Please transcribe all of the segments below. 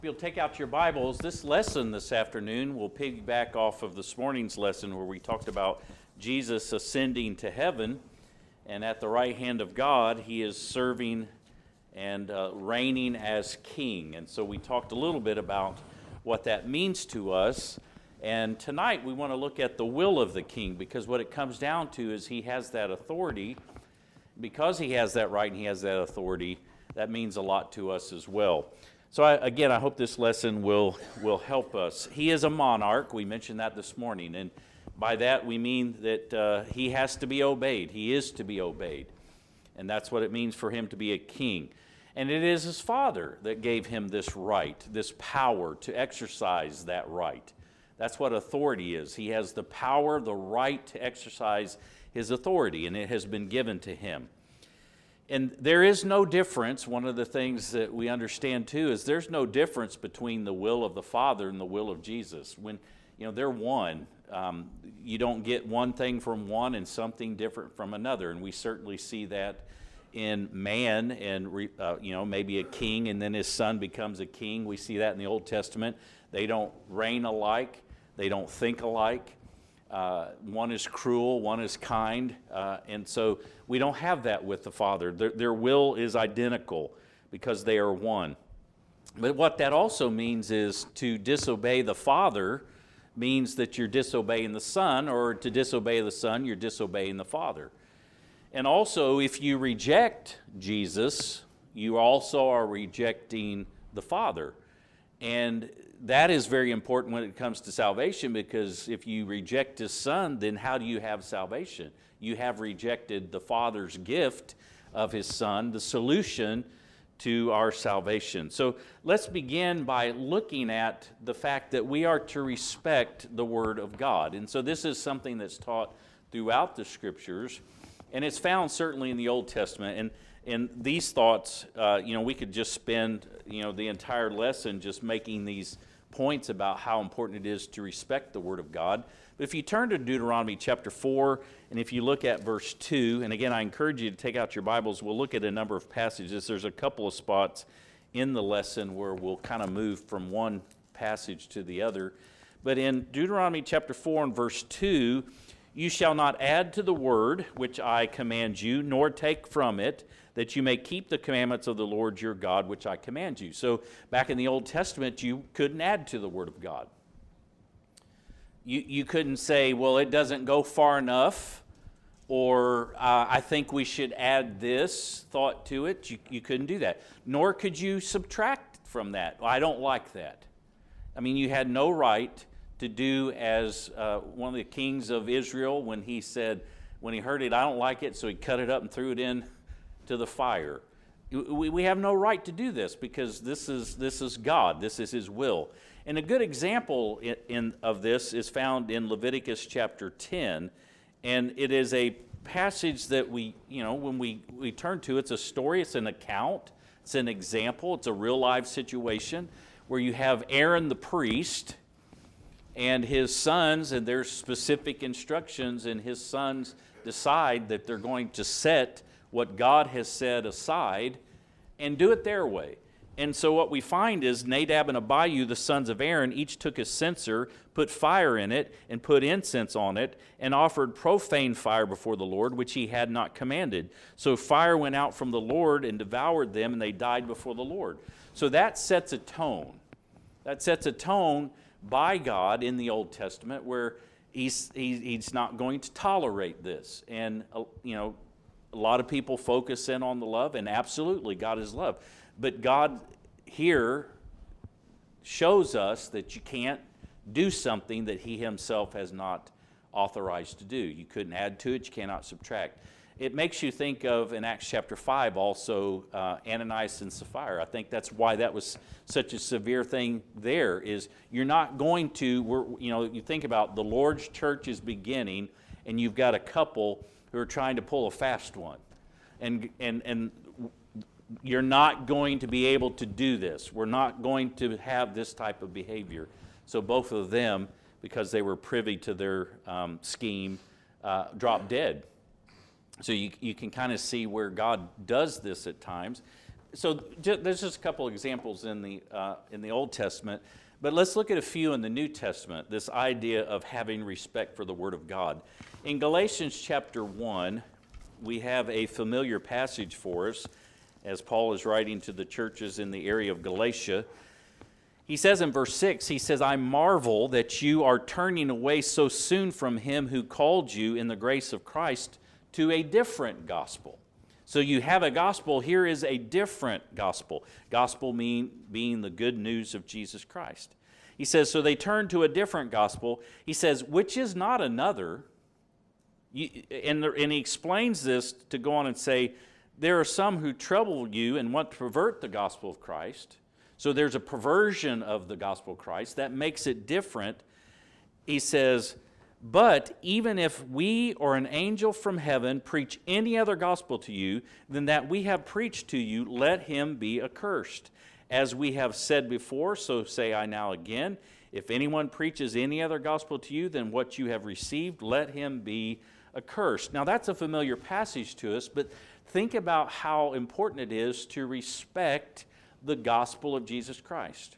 If you'll take out your Bibles, this lesson this afternoon will piggyback off of this morning's lesson where we talked about Jesus ascending to heaven, and at the right hand of God, he is serving and reigning as king. And so we talked a little bit about what that means to us. And tonight we want to look at the will of the king, because what it comes down to is he has that authority. Because he has that right and he has that authority, that means a lot to us as well. So I hope this lesson will help us. He is a monarch. We mentioned that this morning. And by that we mean that he has to be obeyed. He is to be obeyed. And that's what it means for him to be a king. And it is his father that gave him this right, this power to exercise that right. That's what authority is. He has the power, the right to exercise his authority, and it has been given to him. And there is no difference. One of the things that we understand too is there's no difference between the will of the Father and the will of Jesus. When they're one, you don't get one thing from one and something different from another. And we certainly see that in man, and maybe a king, and then his son becomes a king. We see that in the Old Testament. They don't reign alike. They don't think alike. One is cruel, one is kind, and so we don't have that with the Father. Their will is identical because they are one. But what that also means is to disobey the Father means that you're disobeying the Son, or to disobey the Son, you're disobeying the Father. And also, if you reject Jesus, you also are rejecting the Father. And that is very important when it comes to salvation, because if you reject his Son, then how do you have salvation? You have rejected the Father's gift of his Son, the solution to our salvation. So let's begin by looking at the fact that we are to respect the Word of God. And so this is something that's taught throughout the Scriptures, and it's found certainly in the Old Testament. And these thoughts, we could just spend, the entire lesson just making these points about how important it is to respect the Word of God. But if you turn to Deuteronomy chapter 4, and if you look at verse 2, and again, I encourage you to take out your Bibles. We'll look at a number of passages. There's a couple of spots in the lesson where we'll kind of move from one passage to the other. But in Deuteronomy chapter 4 and verse 2, you shall not add to the word which I command you, nor take from it, that you may keep the commandments of the Lord your God, which I command you. So back in the Old Testament, you couldn't add to the Word of God. You couldn't say, well, it doesn't go far enough, or I think we should add this thought to it. You couldn't do that. Nor could you subtract from that. Well, I don't like that. I mean, you had no right to do as one of the kings of Israel when he heard it, I don't like it, so he cut it up and threw it in to the fire. We have no right to do this, because this is God. This is his will. And a good example of this is found in Leviticus chapter 10, and it is a passage that when we turn to, it's a story, it's an account, it's an example, it's a real life situation where you have Aaron the priest and his sons, and there's specific instructions, and his sons decide that they're going to set what God has set aside and do it their way. And so what we find is Nadab and Abihu, the sons of Aaron, each took a censer, put fire in it, and put incense on it, and offered profane fire before the Lord, which he had not commanded. So fire went out from the Lord and devoured them, and they died before the Lord. So that sets a tone. That sets a tone by God in the Old Testament, where he's not going to tolerate this. And a lot of people focus in on the love, and absolutely, God is love. But God here shows us that you can't do something that he himself has not authorized to do. You couldn't add to it, you cannot subtract. It makes you think of, in Acts chapter 5, also Ananias and Sapphira. I think that's why that was such a severe thing there, is you're not going to, you think about the Lord's church is beginning, and you've got a couple who are trying to pull a fast one. And you're not going to be able to do this. We're not going to have this type of behavior. So both of them, because they were privy to their scheme, dropped dead. So you can kind of see where God does this at times. there's just a couple examples in the Old Testament, but let's look at a few in the New Testament, this idea of having respect for the Word of God. In Galatians chapter 1, we have a familiar passage for us as Paul is writing to the churches in the area of Galatia. He says in verse 6, he says, I marvel that you are turning away so soon from him who called you in the grace of Christ to a different gospel. So you have a gospel, here is a different gospel. Gospel being the good news of Jesus Christ. He says, so they turn to a different gospel. He says, which is not another. And he explains this to go on and say, there are some who trouble you and want to pervert the gospel of Christ. So there's a perversion of the gospel of Christ that makes it different. He says, but even if we or an angel from heaven preach any other gospel to you than that we have preached to you, let him be accursed. As we have said before, so say I now again, if anyone preaches any other gospel to you than what you have received, let him be accursed. Now that's a familiar passage to us, but think about how important it is to respect the gospel of Jesus Christ.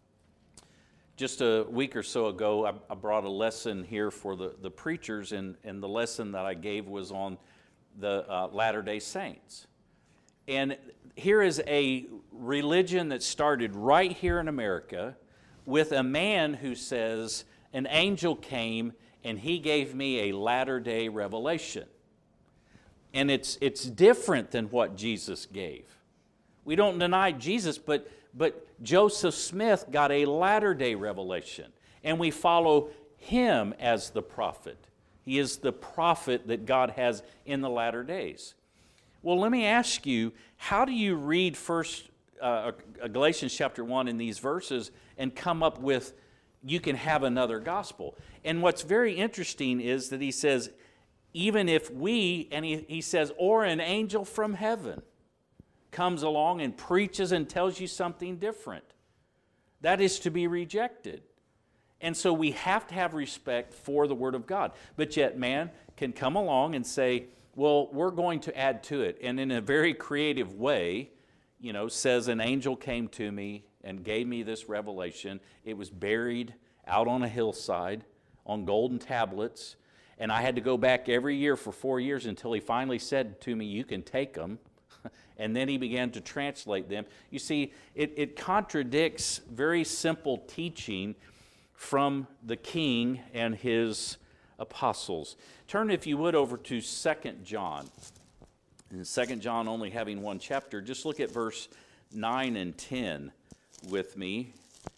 Just a week or so ago, I brought a lesson here for the preachers, and the lesson that I gave was on the Latter-day Saints. And here is a religion that started right here in America with a man who says, an angel came and he gave me a latter-day revelation. And it's different than what Jesus gave. We don't deny Jesus, but Joseph Smith got a latter-day revelation, and we follow him as the prophet. He is the prophet that God has in the latter days. Well, let me ask you, how do you read Galatians chapter 1 in these verses and come up with, you can have another gospel? And what's very interesting is that he says, even if we, and he says, or an angel from heaven comes along and preaches and tells you something different, that is to be rejected. And so we have to have respect for the Word of God. But yet man can come along and say, well, we're going to add to it. And in a very creative way, says an angel came to me and gave me this revelation. It was buried out on a hillside on golden tablets. And I had to go back every year for 4 years until he finally said to me, you can take them. And then he began to translate them. You see, it contradicts very simple teaching from the king and his apostles. Turn, if you would, over to 2 John. In 2 John only having one chapter, just look at verse 9 and 10 with me.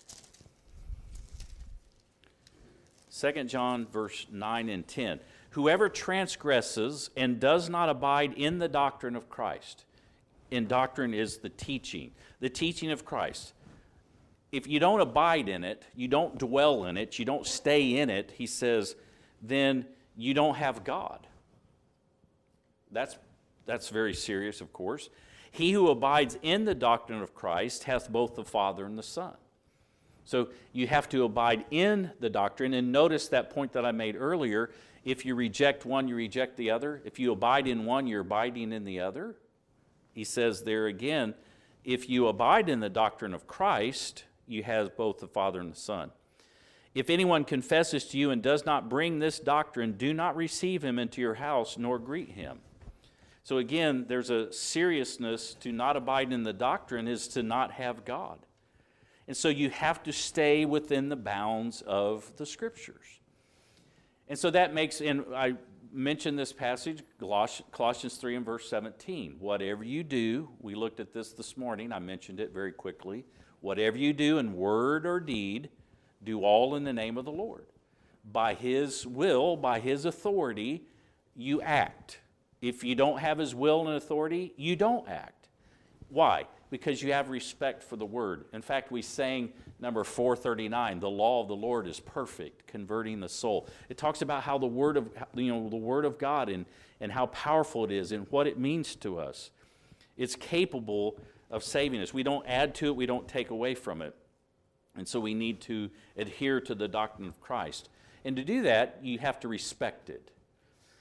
2 John verse 9 and 10. Whoever transgresses and does not abide in the doctrine of Christ. In doctrine is the teaching of Christ. If you don't abide in it, you don't dwell in it, you don't stay in it, he says, then you don't have God. That's very serious, of course. He who abides in the doctrine of Christ hath both the Father and the Son. So you have to abide in the doctrine, and notice that point that I made earlier. If you reject one, you reject the other. If you abide in one, you're abiding in the other. He says there again, if you abide in the doctrine of Christ, you have both the Father and the Son. If anyone confesses to you and does not bring this doctrine, do not receive him into your house, nor greet him. So again, there's a seriousness to not abide in the doctrine is to not have God. And so you have to stay within the bounds of the Scriptures. And so that makes, and I mentioned this passage, Colossians 3 and verse 17. Whatever you do, we looked at this morning, I mentioned it very quickly. Whatever you do in word or deed, do all in the name of the Lord. By His will, by His authority, you act. If you don't have His will and authority, you don't act. Why? Because you have respect for the Word. In fact, we sang number 439, the law of the Lord is perfect, converting the soul. It talks about how the Word of God and how powerful it is and what it means to us. It's capable of saving us. We don't add to it, we don't take away from it. And so we need to adhere to the doctrine of Christ. And to do that, you have to respect it.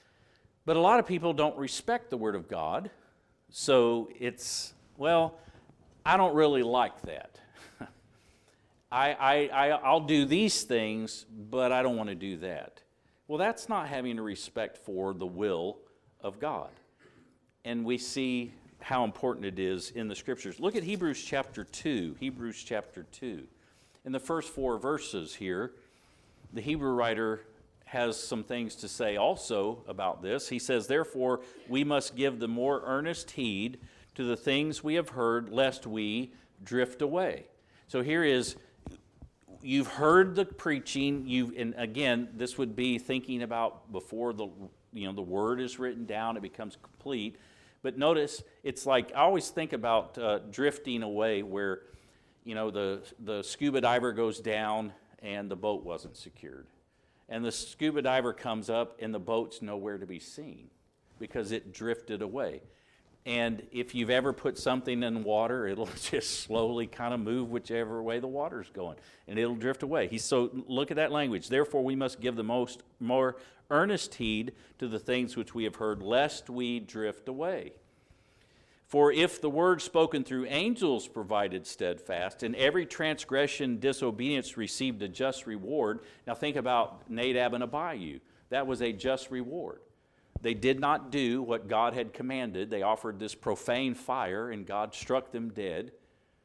But a lot of people don't respect the Word of God. So it's, well, I don't really like that. I'll do these things, but I don't want to do that. Well, that's not having a respect for the will of God. And we see how important it is in the Scriptures. Look at Hebrews chapter 2. Hebrews chapter 2. In the first 4 verses here, the Hebrew writer has some things to say also about this. He says, "Therefore, we must give the more earnest heed to the things we have heard, lest we drift away." So here is, you've heard the preaching, and again, this would be thinking about before the word is written down, it becomes complete. But notice, it's like, I always think about drifting away, where, the scuba diver goes down and the boat wasn't secured. And the scuba diver comes up and the boat's nowhere to be seen because it drifted away. And if you've ever put something in water, it'll just slowly kind of move whichever way the water's going, and it'll drift away. So look at that language. "Therefore, we must give the more earnest heed to the things which we have heard, lest we drift away. For if the word spoken through angels provided steadfast, and every transgression, disobedience received a just reward." Now think about Nadab and Abihu. That was a just reward. They did not do what God had commanded. They offered this profane fire, and God struck them dead.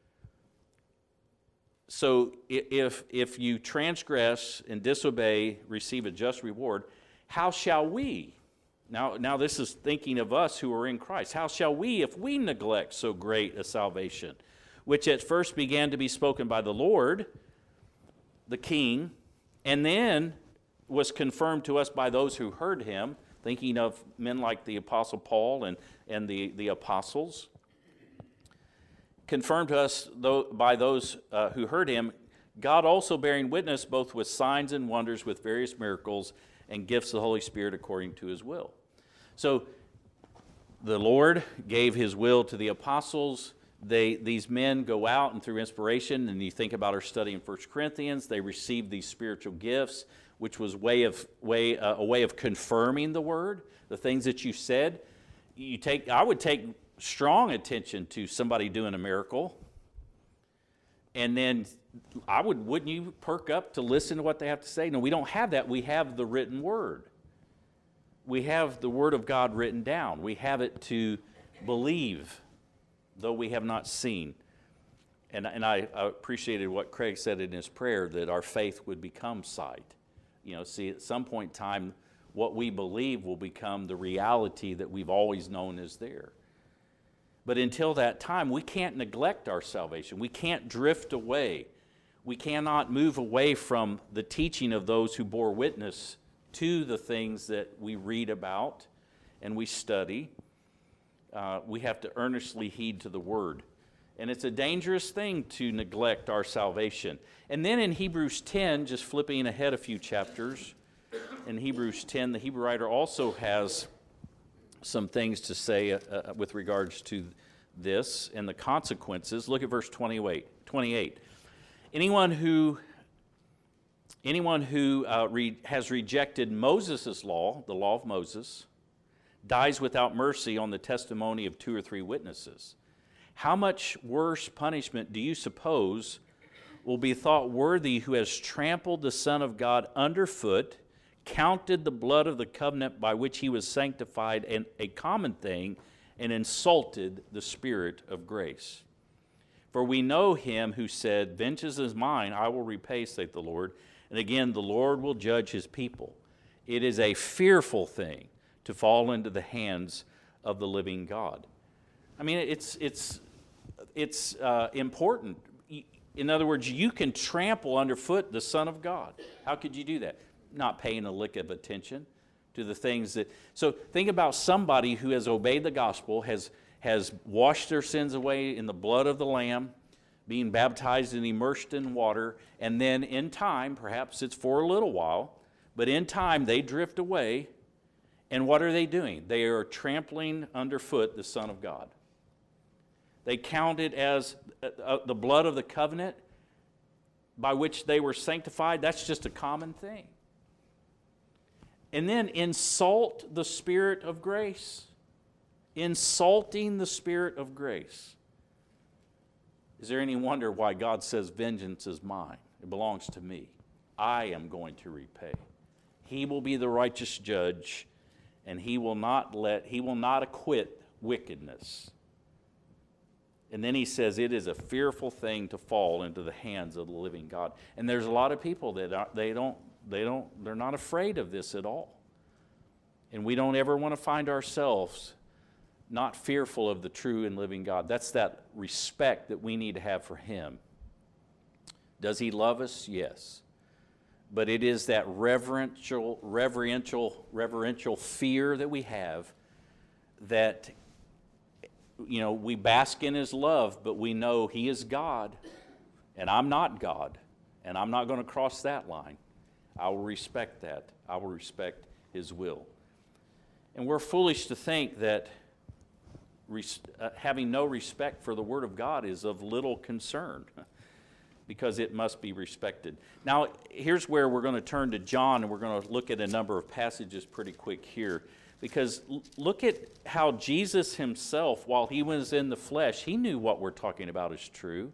So if you transgress and disobey, receive a just reward, how shall we? Now this is thinking of us who are in Christ. How shall we, if we neglect so great a salvation, which at first began to be spoken by the Lord, the King, and then was confirmed to us by those who heard him, thinking of men like the Apostle Paul and the apostles, confirmed to us by those who heard him, God also bearing witness both with signs and wonders, with various miracles and gifts of the Holy Spirit according to his will. So the Lord gave his will to the apostles. These men go out, and through inspiration, and you think about our study in 1 Corinthians, they received these spiritual gifts, which was a way of confirming the word, the things that you said. I would take strong attention to somebody doing a miracle, and then wouldn't you perk up to listen to what they have to say? No, we don't have that. We have the written word. We have the word of God written down. We have it to believe, though we have not seen. And I appreciated what Craig said in his prayer, that our faith would become sight. See, at some point in time, what we believe will become the reality that we've always known is there. But until that time, we can't neglect our salvation. We can't drift away. We cannot move away from the teaching of those who bore witness to the things that we read about and we study. We have to earnestly heed to the word. And it's a dangerous thing to neglect our salvation. And then in Hebrews 10, just flipping ahead a few chapters, in Hebrews 10, the Hebrew writer also has some things to say with regards to this and the consequences. Look at verse 28. Anyone who has rejected Moses' law, the law of Moses, dies without mercy on the testimony of 2 or 3 witnesses. How much worse punishment do you suppose will be thought worthy who has trampled the Son of God underfoot, counted the blood of the covenant by which he was sanctified a common thing, and insulted the Spirit of grace? For we know him who said, "Vengeance is mine, I will repay, saith the Lord." And again, the Lord will judge his people. It is a fearful thing to fall into the hands of the living God. I mean, it's important. In other words, you can trample underfoot the Son of God. How could you do that? Not paying a lick of attention to the things that... So think about somebody who has obeyed the gospel, has washed their sins away in the blood of the Lamb, being baptized and immersed in water, and then in time, perhaps it's for a little while, but in time they drift away, and what are they doing? They are trampling underfoot the Son of God. They count it as the blood of the covenant by which they were sanctified. That's just a common thing. And then insult the Spirit of grace. Insulting the Spirit of grace. Is there any wonder why God says, vengeance is mine? It belongs to me. I am going to repay. He will be the righteous judge, and he will not acquit wickedness. And then he says it is a fearful thing to fall into the hands of the living God. And there's a lot of people that they're not afraid of this at all. And we don't ever want to find ourselves not fearful of the true and living God. That's that respect that we need to have for him. Does he love us? Yes. But it is that reverential fear that we have that, we bask in his love, but we know he is God, and I'm not God, and I'm not going to cross that line. I will respect that. I will respect his will. And we're foolish to think that having no respect for the Word of God is of little concern, because it must be respected. Now, here's where we're going to turn to John, and we're going to look at a number of passages pretty quick here. Because look at how Jesus himself, while he was in the flesh, he knew what we're talking about is true.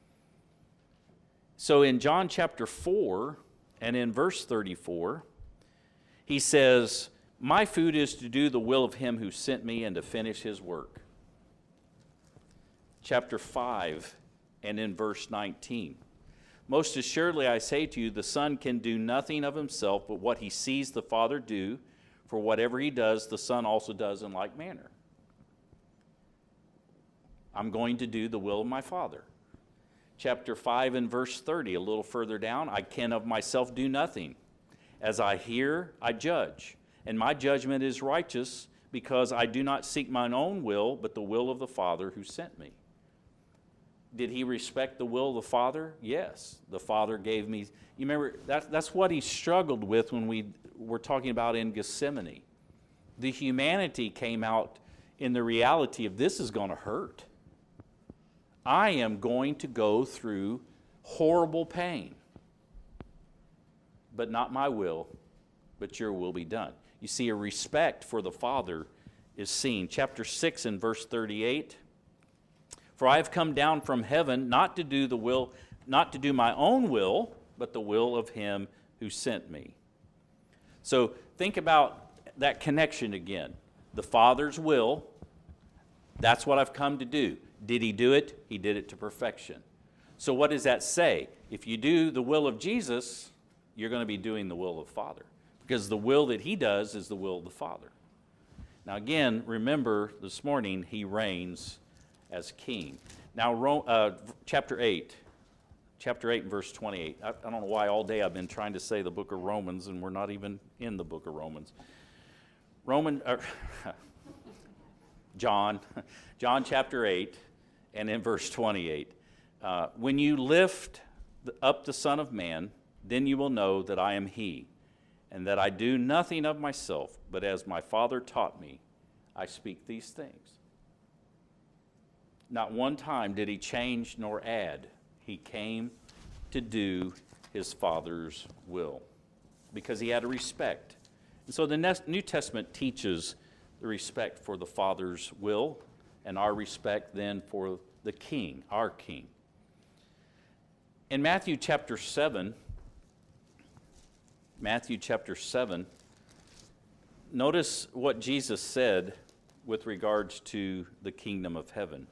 So in John chapter 4 and in verse 34, he says, my food is to do the will of him who sent me and to finish his work. Chapter 5 and in verse 19, most assuredly I say to you, the Son can do nothing of himself but what he sees the Father do. For whatever he does, the Son also does in like manner. I'm going to do the will of my Father. Chapter 5 and verse 30, a little further down, I can of myself do nothing. As I hear, I judge. And my judgment is righteous, because I do not seek mine own will, but the will of the Father who sent me. Did he respect the will of the Father? Yes. The Father gave me... You remember, that's what he struggled with when we were talking about in Gethsemane. The humanity came out in the reality of this is going to hurt. I am going to go through horrible pain. But not my will, but your will be done. You see, a respect for the Father is seen. Chapter 6 and verse 38. For I have come down from heaven not to do my own will, but the will of him who sent me. So think about that connection again. The Father's will, that's what I've come to do. Did he do it? He did it to perfection. So what does that say? If you do the will of Jesus, you're going to be doing the will of the Father, because the will that he does is the will of the Father. Now again, remember this morning, he reigns as king. Now, chapter 8 and verse 28. I don't know why all day I've been trying to say the book of Romans, and we're not even in the book of Romans. John chapter 8 and in verse 28. When you lift up the Son of Man, then you will know that I am he, and that I do nothing of myself, but as my Father taught me, I speak these things. Not one time did he change nor add. He came to do his Father's will because he had a respect. And so the New Testament teaches the respect for the Father's will and our respect then for the King, our King. In Matthew chapter 7, notice what Jesus said with regards to the kingdom of heaven.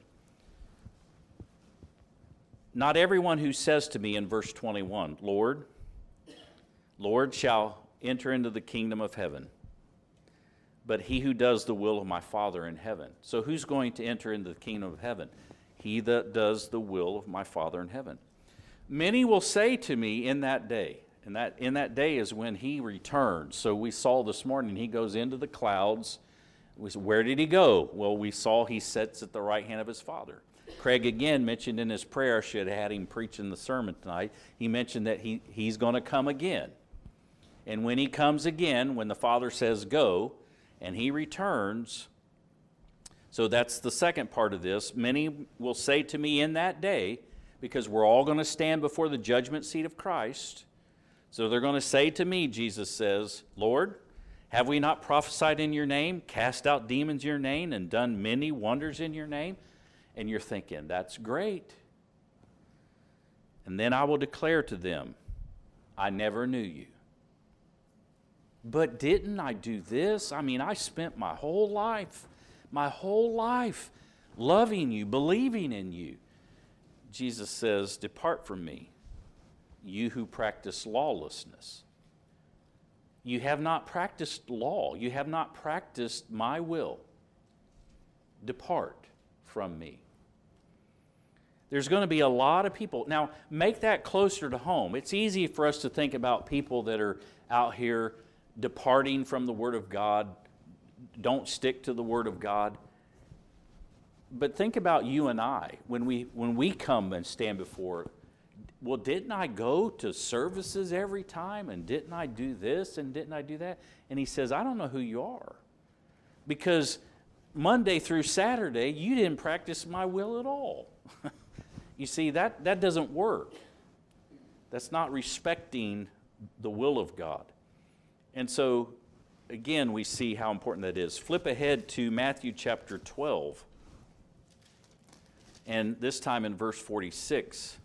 Not everyone who says to me in verse 21, Lord, Lord, shall enter into the kingdom of heaven, but he who does the will of my Father in heaven. So who's going to enter into the kingdom of heaven? He that does the will of my Father in heaven. Many will say to me in that day, and in that day is when he returns. So we saw this morning he goes into the clouds. We said, where did he go? Well, we saw he sits at the right hand of his Father. Craig again mentioned in his prayer, should have had him preaching the sermon tonight, he mentioned that he's going to come again. And when he comes again, when the Father says go, and he returns, so that's the second part of this. Many will say to me in that day, because we're all going to stand before the judgment seat of Christ, so they're going to say to me, Jesus says, Lord, have we not prophesied in your name, cast out demons in your name, and done many wonders in your name? And you're thinking, that's great. And then I will declare to them, I never knew you. But didn't I do this? I mean, I spent my whole life loving you, believing in you. Jesus says, depart from me, you who practice lawlessness. You have not practiced law. You have not practiced my will. Depart from me. There's going to be a lot of people. Now, make that closer to home. It's easy for us to think about people that are out here departing from the Word of God, don't stick to the Word of God. But think about you and I when we come and stand before. Well, didn't I go to services every time? And didn't I do this? And didn't I do that? And he says, I don't know who you are. Because Monday through Saturday, you didn't practice my will at all. You see, that doesn't work. That's not respecting the will of God. And so, again, we see how important that is. Flip ahead to Matthew chapter 12. And this time in verse 46.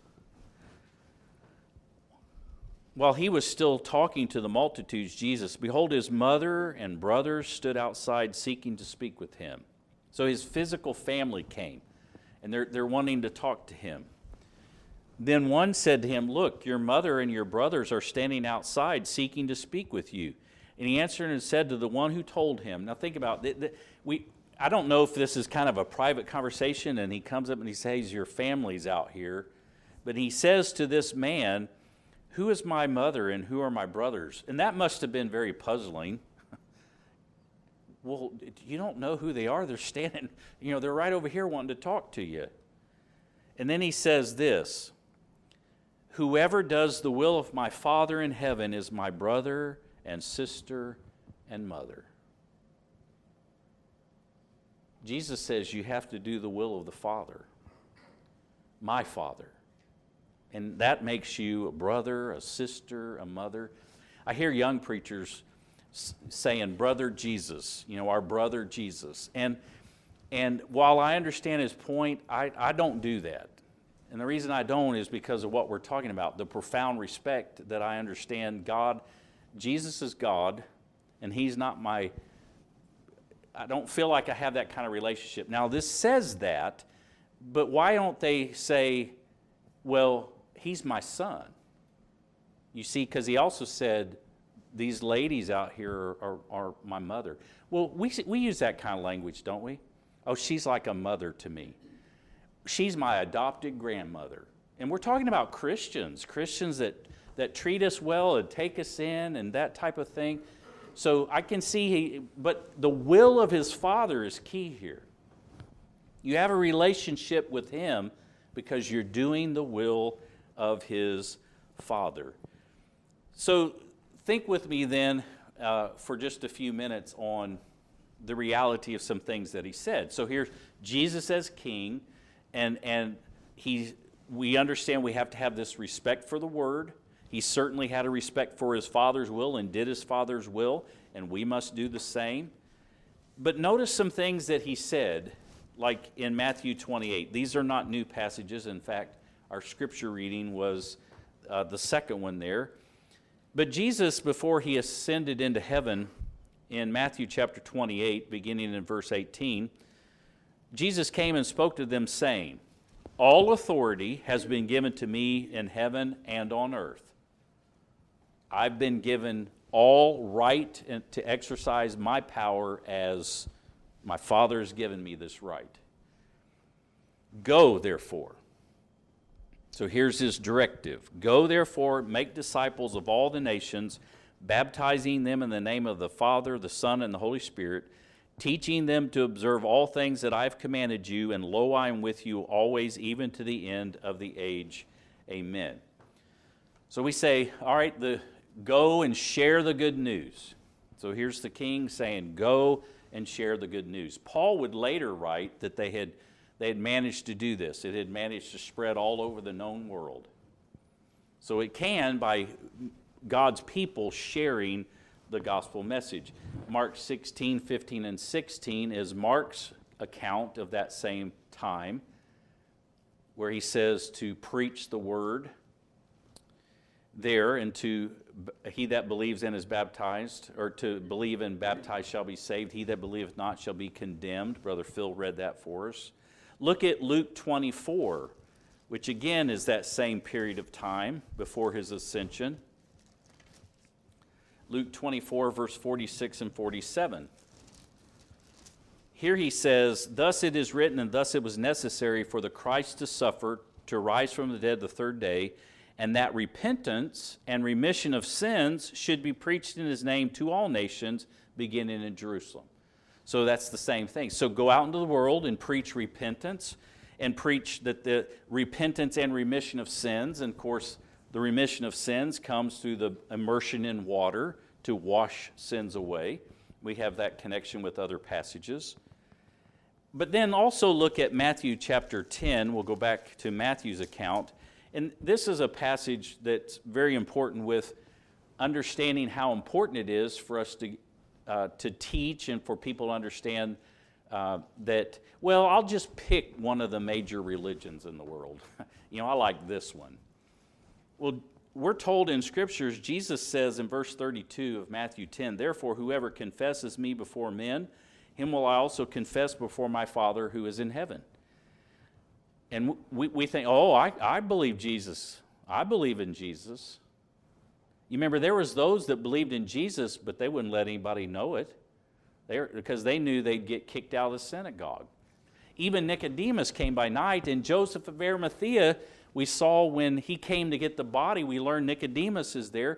While he was still talking to the multitudes, Jesus, behold, his mother and brothers stood outside seeking to speak with him. So his physical family came, and they're wanting to talk to him. Then one said to him, look, your mother and your brothers are standing outside seeking to speak with you. And he answered and said to the one who told him, now think about it, I don't know if this is kind of a private conversation, and he comes up and he says, your family's out here. But he says to this man, who is my mother and who are my brothers? And that must have been very puzzling. Well, you don't know who they are. They're standing, they're right over here wanting to talk to you. And then he says this, whoever does the will of my Father in heaven is my brother and sister and mother. Jesus says you have to do the will of the Father, my Father. And that makes you a brother, a sister, a mother. I hear young preachers saying, brother Jesus, our brother Jesus. And while I understand his point, I don't do that. And the reason I don't is because of what we're talking about, the profound respect that I understand God. Jesus is God, and he's not I don't feel like I have that kind of relationship. Now, this says that, but why don't they say, well, he's my son? You see, because he also said, these ladies out here are my mother. Well, we use that kind of language, don't we? Oh, she's like a mother to me. She's my adopted grandmother. And we're talking about Christians that treat us well and take us in and that type of thing. So I can see, but the will of his Father is key here. You have a relationship with him because you're doing the will of his Father. So think with me then for just a few minutes on the reality of some things that he said. So here's Jesus as king, and we understand we have to have this respect for the word. He certainly had a respect for his Father's will and did his Father's will, and we must do the same. But notice some things that he said, like in Matthew 28. These are not new passages. In fact, our scripture reading was the second one there. But Jesus, before he ascended into heaven, in Matthew chapter 28, beginning in verse 18, Jesus came and spoke to them, saying, all authority has been given to me in heaven and on earth. I've been given all right to exercise my power as my Father has given me this right. Go, therefore. So here's his directive. Go, therefore, make disciples of all the nations, baptizing them in the name of the Father, the Son, and the Holy Spirit, teaching them to observe all things that I have commanded you, and lo, I am with you always, even to the end of the age. Amen. So we say, all right, go and share the good news. So here's the king saying, go and share the good news. Paul would later write that they had managed to do this. It had managed to spread all over the known world. So it can by God's people sharing the gospel message. Mark 16, 15, and 16 is Mark's account of that same time, where he says to preach the word there, and he that believes and is baptized, or to believe and baptize shall be saved. He that believeth not shall be condemned. Brother Phil read that for us. Look at Luke 24, which again is that same period of time before his ascension. Luke 24, verse 46 and 47. Here he says, "Thus it is written, and thus it was necessary for the Christ to suffer, to rise from the dead the third day, and that repentance and remission of sins should be preached in his name to all nations, beginning in Jerusalem." So that's the same thing. So go out into the world and preach repentance, and preach that the repentance and remission of sins, and of course the remission of sins comes through the immersion in water to wash sins away. We have that connection with other passages. But then also look at Matthew chapter 10. We'll go back to Matthew's account. And this is a passage that's very important with understanding how important it is for us to teach and for people to understand that, well, I'll just pick one of the major religions in the world. I like this one. Well, we're told in Scriptures, Jesus says in verse 32 of Matthew 10, "Therefore, whoever confesses me before men, him will I also confess before my Father who is in heaven." And we think, oh, I believe Jesus. I believe in Jesus. You remember, there was those that believed in Jesus, but they wouldn't let anybody know it because they knew they'd get kicked out of the synagogue. Even Nicodemus came by night, and Joseph of Arimathea, we saw when he came to get the body, we learned Nicodemus is there.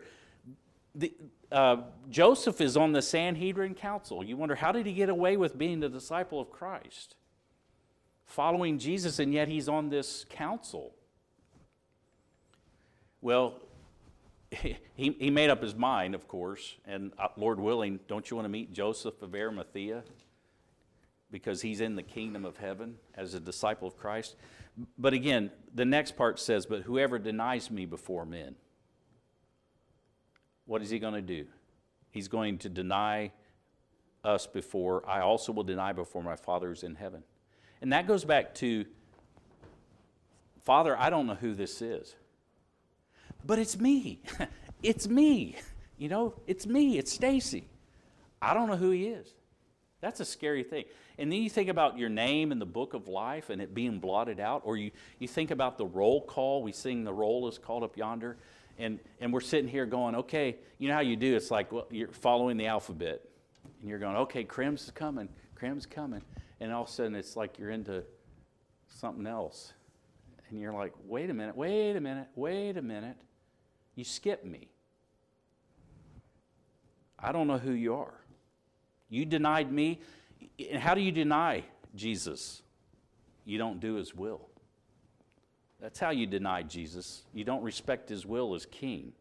Joseph is on the Sanhedrin Council. You wonder, how did he get away with being the disciple of Christ? Following Jesus, and yet he's on this council. Well, he made up his mind, of course, and Lord willing, don't you want to meet Joseph of Arimathea? Because he's in the kingdom of heaven as a disciple of Christ. But again, the next part says, "But whoever denies me before men," what is he going to do? He's going to deny us before, I also will deny before my Father who's in heaven. And that goes back to, Father, I don't know who this is, but it's me. It's me. It's me. It's Stacy. I don't know who he is. That's a scary thing. And then you think about your name in the book of life and it being blotted out, or you think about the roll call. We sing "The Roll is Called Up Yonder," and we're sitting here going, okay, you know how you do, it's like, well, you're following the alphabet, and you're going, okay, Krim's coming, and all of a sudden it's like you're into something else, and you're like, wait a minute, you skipped me. I don't know who you are. You denied me. And how do you deny Jesus? You don't do his will. That's how you deny Jesus. You don't respect his will as king.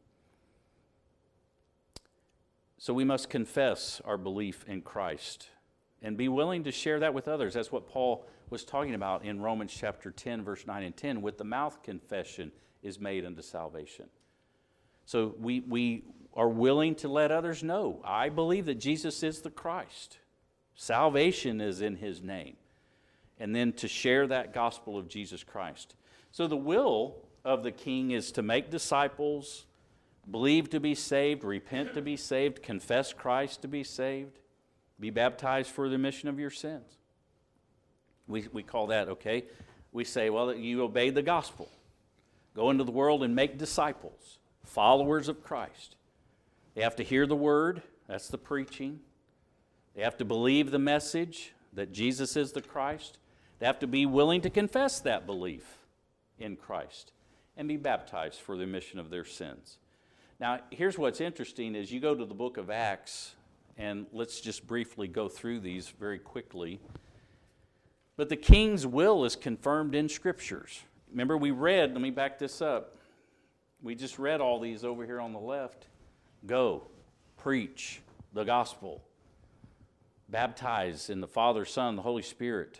So we must confess our belief in Christ and be willing to share that with others. That's what Paul was talking about in Romans chapter 10, verse 9 and 10. With the mouth confession is made unto salvation. So we are willing to let others know, I believe that Jesus is the Christ. Salvation is in his name. And then to share that gospel of Jesus Christ. So the will of the king is to make disciples, believe to be saved, repent to be saved, confess Christ to be saved, be baptized for the remission of your sins. We call that, okay? We say, well, you obey the gospel. Go into the world and make disciples, followers of Christ. They have to hear the word, that's the preaching. They have to believe the message that Jesus is the Christ. They have to be willing to confess that belief in Christ and be baptized for the remission of their sins. Now, here's what's interesting is you go to the book of Acts, and let's just briefly go through these very quickly. But the king's will is confirmed in Scriptures. Remember, let me back this up. We just read all these over here on the left. Go, preach the gospel. Baptize in the Father, Son, the Holy Spirit.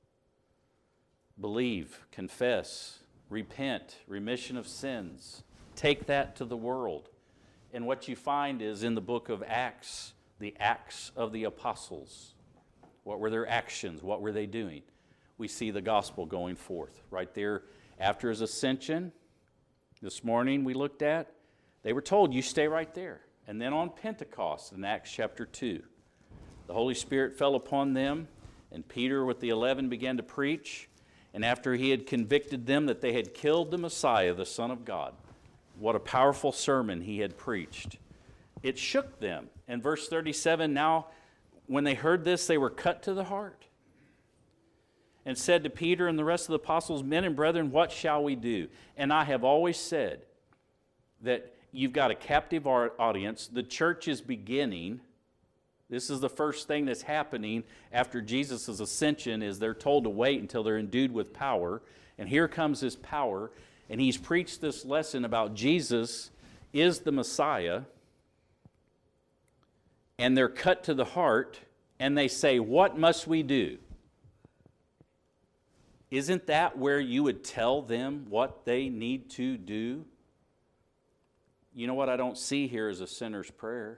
Believe, confess, repent, remission of sins. Take that to the world. And what you find is in the book of Acts, the Acts of the Apostles. What were their actions? What were they doing? We see the gospel going forth. Right there after his ascension, this morning we looked at, They were told, you stay right there. And then on Pentecost, in Acts chapter 2, the Holy Spirit fell upon them, and Peter with the 11 began to preach. And after he had convicted them that they had killed the Messiah, the Son of God, what a powerful sermon he had preached. It shook them. And verse 37, now when they heard this, they were cut to the heart and said to Peter and the rest of the apostles, men and brethren, what shall we do? And I have always said that you've got a captive audience. The church is beginning. This is the first thing that's happening after Jesus' ascension, is they're told to wait until they're endued with power. And here comes this power. And he's preached this lesson about Jesus is the Messiah. And they're cut to the heart. And they say, what must we do? Isn't that where you would tell them what they need to do? You know what I don't see here is a sinner's prayer.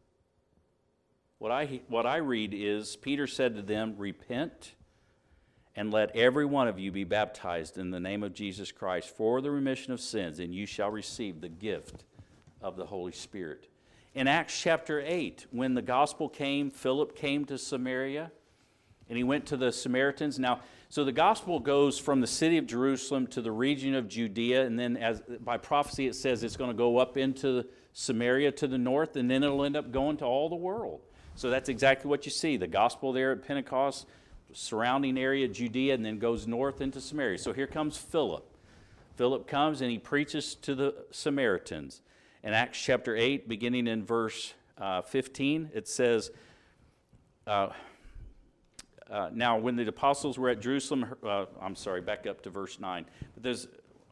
What I read is, Peter said to them, repent and let every one of you be baptized in the name of Jesus Christ for the remission of sins, and you shall receive the gift of the Holy Spirit. In Acts chapter 8, when the gospel came, Philip came to Samaria, and he went to the Samaritans. Now, so the gospel goes from the city of Jerusalem to the region of Judea, and then by prophecy it says it's going to go up into Samaria to the north, and then it'll end up going to all the world. So that's exactly what you see. The gospel there at Pentecost, surrounding area, Judea, and then goes north into Samaria. So here comes Philip. Philip comes and he preaches to the Samaritans. In Acts chapter 8, beginning in verse 15, it says, now when the apostles were at Jerusalem, back up to verse 9. But there's,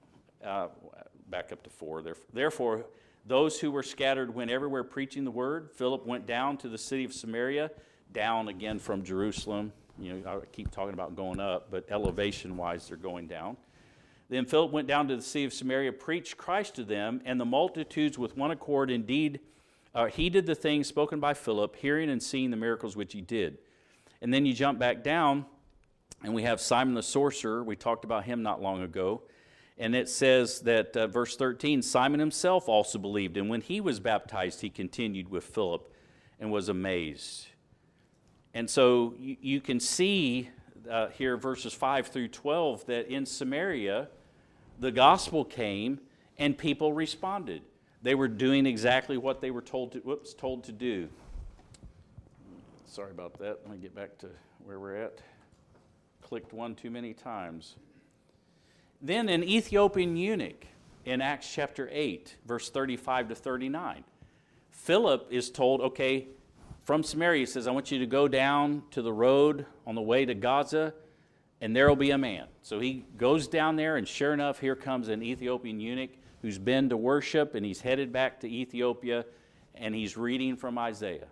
back up to 4. Therefore, those who were scattered went everywhere preaching the word. Philip went down to the city of Samaria, down again from Jerusalem. You know, I keep talking about going up, but elevation-wise, they're going down. Then Philip went down to the city of Samaria, preached Christ to them, and the multitudes with one accord indeed heeded the things spoken by Philip, hearing and seeing the miracles which he did. And then you jump back down, and we have Simon the sorcerer. We talked about him not long ago. And it says that, verse 13, Simon himself also believed, and when he was baptized, he continued with Philip and was amazed. And so you can see here, verses 5 through 12, that in Samaria, the gospel came and people responded. They were doing exactly what they were told to do. Sorry about that. Let me get back to where we're at. Clicked one too many times. Then an Ethiopian eunuch in Acts chapter 8, verse 35 to 39. Philip is told, okay, from Samaria, he says, I want you to go down to the road on the way to Gaza, and there will be a man. So he goes down there, and sure enough, here comes an Ethiopian eunuch who's been to worship, and he's headed back to Ethiopia, and he's reading from Isaiah.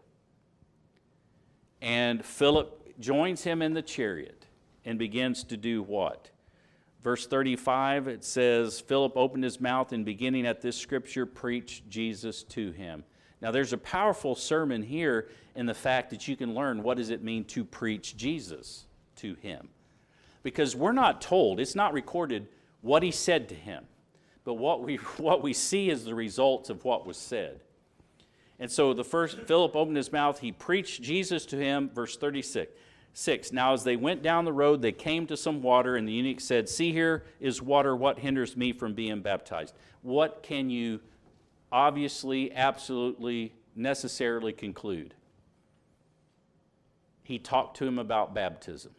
And Philip joins him in the chariot and begins to do what? Verse 35, it says, Philip opened his mouth and beginning at this scripture, preached Jesus to him. Now there's a powerful sermon here in the fact that you can learn what does it mean to preach Jesus to him. Because we're not told, it's not recorded what he said to him. But what we see is the results of what was said. And so Philip opened his mouth, he preached Jesus to him, verse 36. Now as they went down the road, they came to some water, and the eunuch said, see, here is water, what hinders me from being baptized? What can you obviously, absolutely, necessarily conclude? He talked to him about baptism.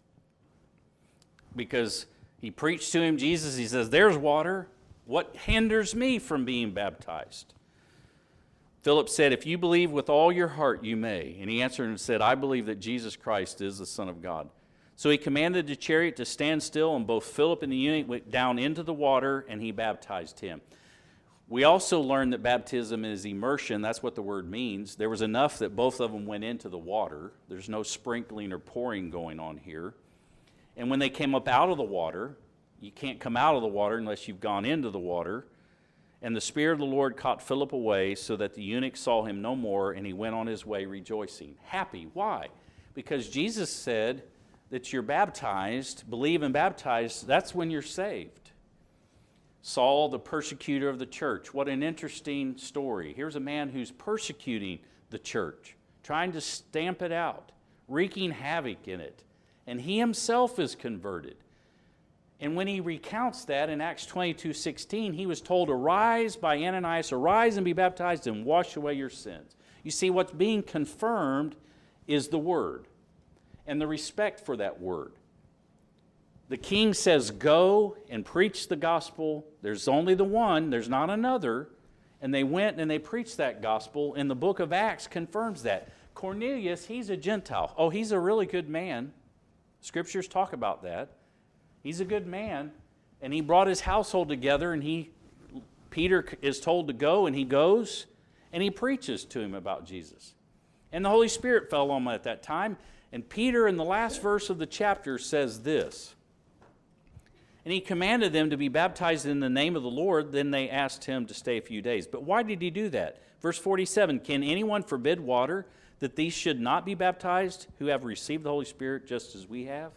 Because he preached to him Jesus, he says, there's water, what hinders me from being baptized? Philip said, if you believe with all your heart, you may. And he answered and said, I believe that Jesus Christ is the Son of God. So he commanded the chariot to stand still, and both Philip and the eunuch went down into the water, and he baptized him. We also learned that baptism is immersion. That's what the word means. There was enough that both of them went into the water. There's no sprinkling or pouring going on here. And when they came up out of the water, you can't come out of the water unless you've gone into the water. And the Spirit of the Lord caught Philip away, so that the eunuch saw him no more, and he went on his way rejoicing. Happy. Why? Because Jesus said that you're baptized, believe and baptized, that's when you're saved. Saul, the persecutor of the church. What an interesting story. Here's a man who's persecuting the church, trying to stamp it out, wreaking havoc in it. And he himself is converted. And when he recounts that in Acts 22:16, he was told, "Arise by Ananias, arise and be baptized and wash away your sins." You see, what's being confirmed is the word and the respect for that word. The king says, "Go and preach the gospel." There's only the one, there's not another. And they went and they preached that gospel, and the book of Acts confirms that. Cornelius, he's a Gentile. Oh, he's a really good man. Scriptures talk about that. He's a good man, and he brought his household together, and Peter is told to go, and he goes, and he preaches to him about Jesus. And the Holy Spirit fell on him at that time, and Peter, in the last verse of the chapter, says this, "And he commanded them to be baptized in the name of the Lord. Then they asked him to stay a few days." But why did he do that? Verse 47, "Can anyone forbid water that these should not be baptized who have received the Holy Spirit just as we have?"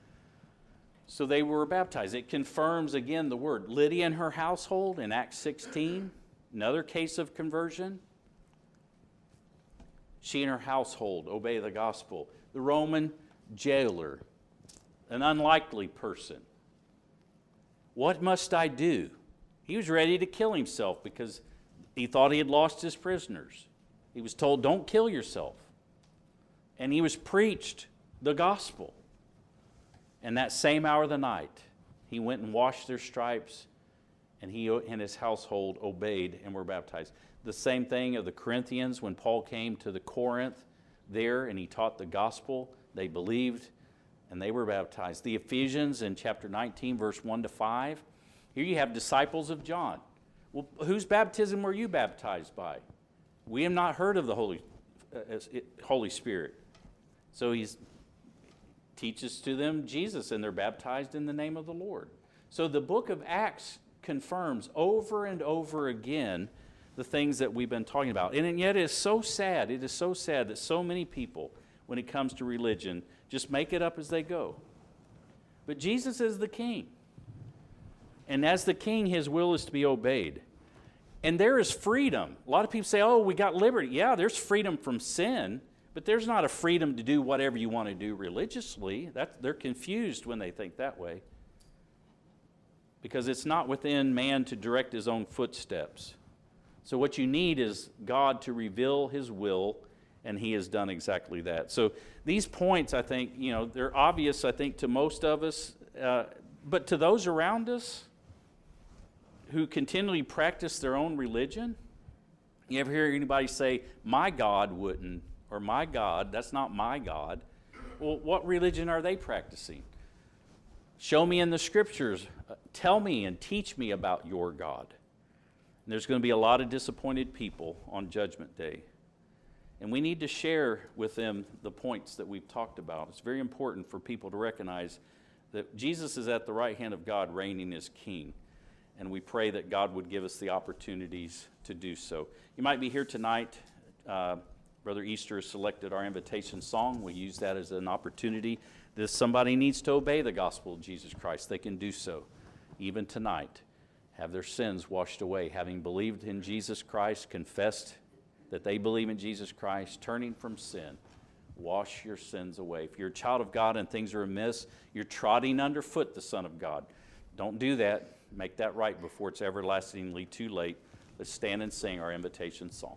So they were baptized. It confirms again the word. Lydia and her household in Acts 16, another case of conversion. She and her household obey the gospel. The Roman jailer, an unlikely person. "What must I do?" He was ready to kill himself because he thought he had lost his prisoners. He was told, "Don't kill yourself." And he was preached the gospel. And that same hour of the night, he went and washed their stripes, and he and his household obeyed and were baptized. The same thing of the Corinthians when Paul came to the Corinth there and he taught the gospel. They believed and they were baptized. The Ephesians in chapter 19, verse 1 to 5. Here you have disciples of John. Well, whose baptism were you baptized by? We have not heard of the Holy Spirit. So he teaches to them Jesus, and they're baptized in the name of the Lord. So the book of Acts confirms over and over again the things that we've been talking about. And yet it is so sad that so many people, when it comes to religion, just make it up as they go. But Jesus is the king. And as the king, his will is to be obeyed. And there is freedom. A lot of people say, "Oh, we got liberty." Yeah, there's freedom from sin, but there's not a freedom to do whatever you want to do religiously. They're confused when they think that way. Because it's not within man to direct his own footsteps. So what you need is God to reveal his will, and he has done exactly that. So these points, I think, they're obvious, I think, to most of us. But to those around us who continually practice their own religion, you ever hear anybody say, "My God wouldn't," or "My God, that's not my God"? Well, what religion are they practicing? Show me in the scriptures. Tell me and teach me about your God. And there's going to be a lot of disappointed people on Judgment Day. And we need to share with them the points that we've talked about. It's very important for people to recognize that Jesus is at the right hand of God reigning as king. And we pray that God would give us the opportunities to do so. You might be here tonight. Brother Easter has selected our invitation song. We use that as an opportunity. If somebody needs to obey the gospel of Jesus Christ, they can do so even tonight. Have their sins washed away, having believed in Jesus Christ, confessed that they believe in Jesus Christ, turning from sin. Wash your sins away. If you're a child of God and things are amiss, you're trotting underfoot the Son of God. Don't do that. Make that right before it's everlastingly too late. Let's stand and sing our invitation song.